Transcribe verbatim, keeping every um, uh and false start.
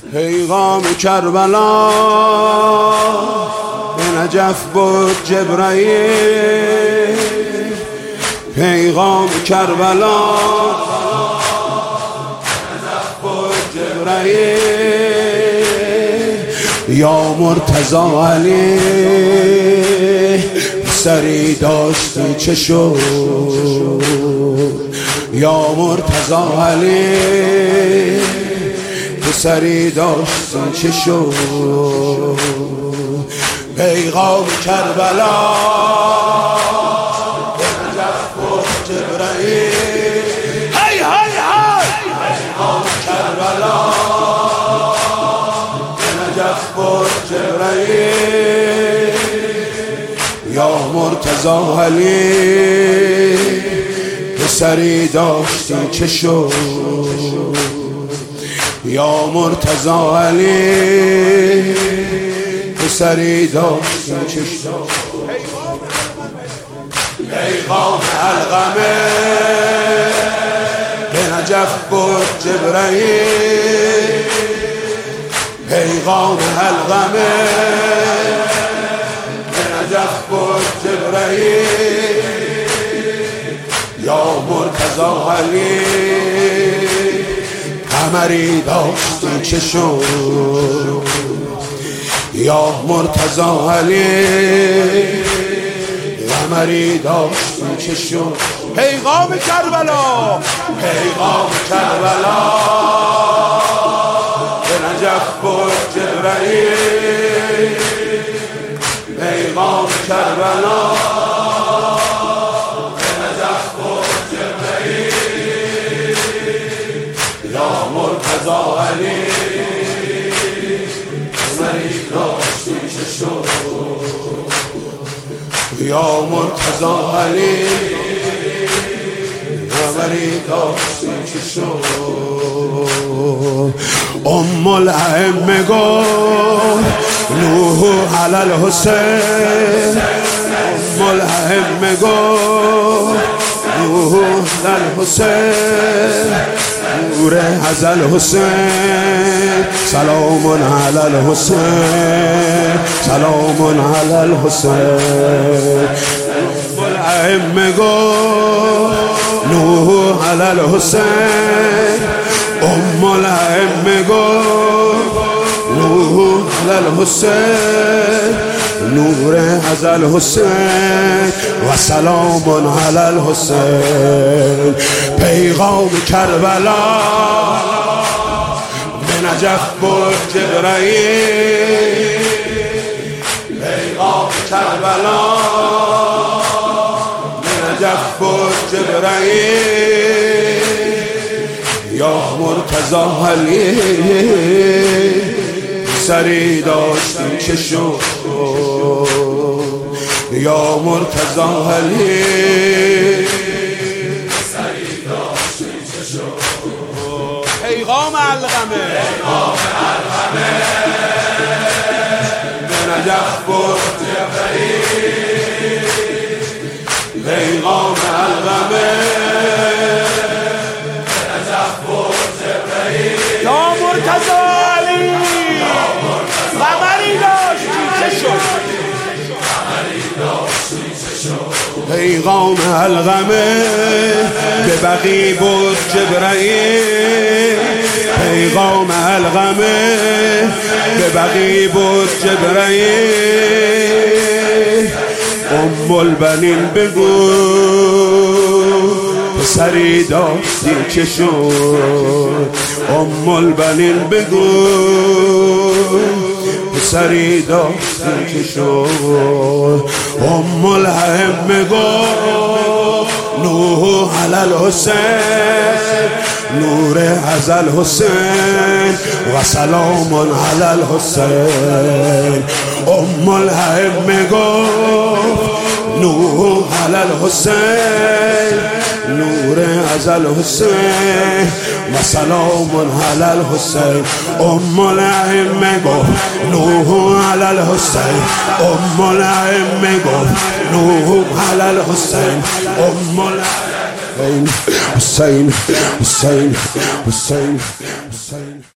پیغام کربلا به نجف بود جبرائیل، پیغام کربلا به نجف بود جبرائیل. یا مرتضی علی سری داشتی چه شد، یا مرتضی علی سری داشتی چه شد. پیغام کربلا به نجف بود جبرائیل، هی هی هی پیغام کربلا به نجف بود جبرائیل. یا مرتضی علی پسری داشتی چه شد، یا مرتضی علی پسری داشتی چه شد. پیغام علقمه به نجف بود جبرائیل، پیغام علقمه به نجف بود جبرائیل. یا مرتضی علی قمری داشتی چه شد، یا مرتضی علی قمری داشتی چه شد. پیغام کربلا، پیغام کربلا به نجف بود جبرائیل، پیغام کربلا به نجف بود جبرائیل. یا مرتضی علی قمری داشتی چه شد، یا مرتضی علی قمری داشتی چه شد. ام الائمه گفت نوح علی الحسین، ام الائمه گفت نوح علی الحسین، نور از الحسین سلام علی الحسین، سلام علی الحسین. ام الائمه گفت نوح علی الحسین، ام الائمه گفت نوح علی الحسین، نور از الحسین و سلام علی الحسین. پیغام کربلا به نجف بود جبرائیل، پیغام کربلا به نجف بود جبرائیل. یا مرتضی علی سری داشتی چه شد، یا مرتضی علی سری داشتی چه شد. پیغام علقمه، پیغام علقمه به نجف بود جبرائیل، پیغام علقمه به نجف بود جبرائیل. یا مرتضی علی قمری داشتی چه شد، پیغام علقمه به بقی بود جبرائیل، پیغام علقمه به بقی بود جبرائیل. ام البنین بگو پسری داشتی چه شد، ام البنین بگو پسری داشتی چه شد. ام الائمه گفت نوح علی الحسین، نور از الحسین و سلام علی الحسین. ام الائمه گفت نوح علی الحسین، نور از الحسین و سلام علی الحسین. ام الائمه گفت نوح علی الحسین، ام الائمه گفت نوح علی الحسین، ام الائمه حسین حسین حسین حسین.